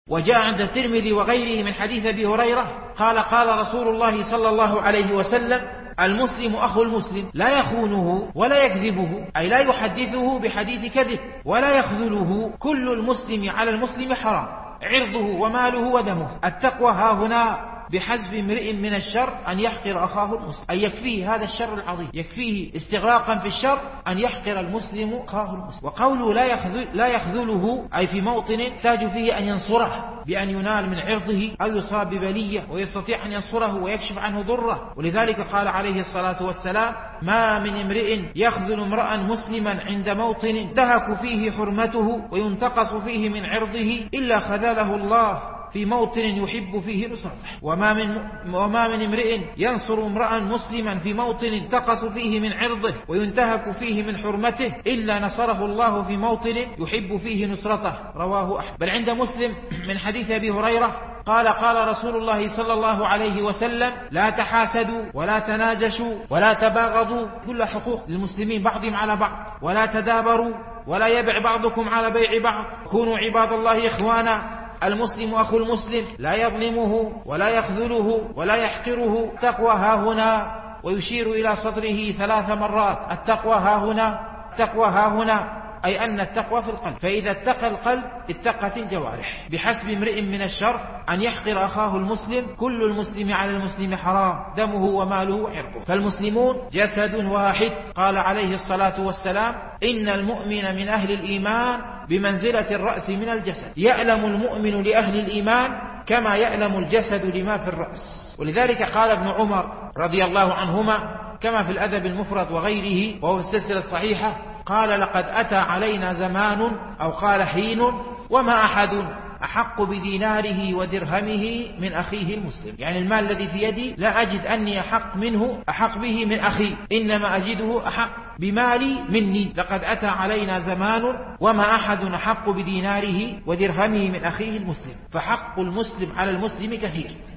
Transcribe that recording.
وجاء عند الترمذي وغيره من حديث أبي هريرة قال قال رسول الله صلى الله عليه وسلم: المسلم أخو المسلم لا يخونه ولا يكذبه، أي لا يحدثه بحديث كذب ولا يخذله. كل المسلم على المسلم حرام، عرضه وماله ودمه. التقوى ها هنا بحسب امرئ من الشر أن يحقر أخاه المسلم، أي يكفيه هذا الشر العظيم، يكفيه استغراقا في الشر أن يحقر المسلم أخاه المسلم. وقوله لا يخذله أي في موطن يحتاج فيه أن ينصره بأن ينال من عرضه أو يصاب ببلية ويستطيع أن ينصره ويكشف عنه ضره. ولذلك قال عليه الصلاة والسلام: ما من امرئ يخذل امرأ مسلما عند موطن انتهك فيه حرمته وينتقص فيه من عرضه إلا خذله الله في موطن يحب فيه نصرته. وما من امرئ ينصر امرأ مسلما في موطن انتقص فيه من عرضه وينتهك فيه من حرمته إلا نصره الله في موطن يحب فيه نصرته. رواه أحمد. بل عند مسلم من حديث أبي هريرة قال قال رسول الله صلى الله عليه وسلم: لا تحاسدوا ولا تناجشوا ولا تباغضوا، كل حقوق للمسلمين بعضهم على بعض، ولا تدابروا ولا يبع بعضكم على بيع بعض، كونوا عباد الله إخوانا. المسلم أخو المسلم لا يظلمه ولا يخذله ولا يحقره. التقوى ها هنا، ويشير إلى صدره 3 مرات: التقوى ها هنا، التقوى ها هنا، أي أن التقوى في القلب، فإذا اتقى القلب اتقت الجوارح. بحسب امرئ من الشر أن يحقر أخاه المسلم. كل المسلم على المسلم حرام، دمه وماله وعرضه. فالمسلمون جسد واحد. قال عليه الصلاة والسلام: إن المؤمن من أهل الإيمان بمنزلة الرأس من الجسد، يألم المؤمن لأهل الإيمان كما يألم الجسد لما في الرأس. ولذلك قال ابن عمر رضي الله عنهما كما في الأدب المفرد وغيره وهو في السلسلة الصحيحة قال: لقد أتى علينا زمان أو قال حين وما أحد أحق بديناره ودرهمه من أخيه المسلم. يعني المال الذي في يدي لا أجد أني أحق به من أخي، إنما أجده أحق بمالي مني. لقد أتى علينا زمان وما أحد أحق بديناره ودرهمه من أخيه المسلم. فحق المسلم على المسلم كثير.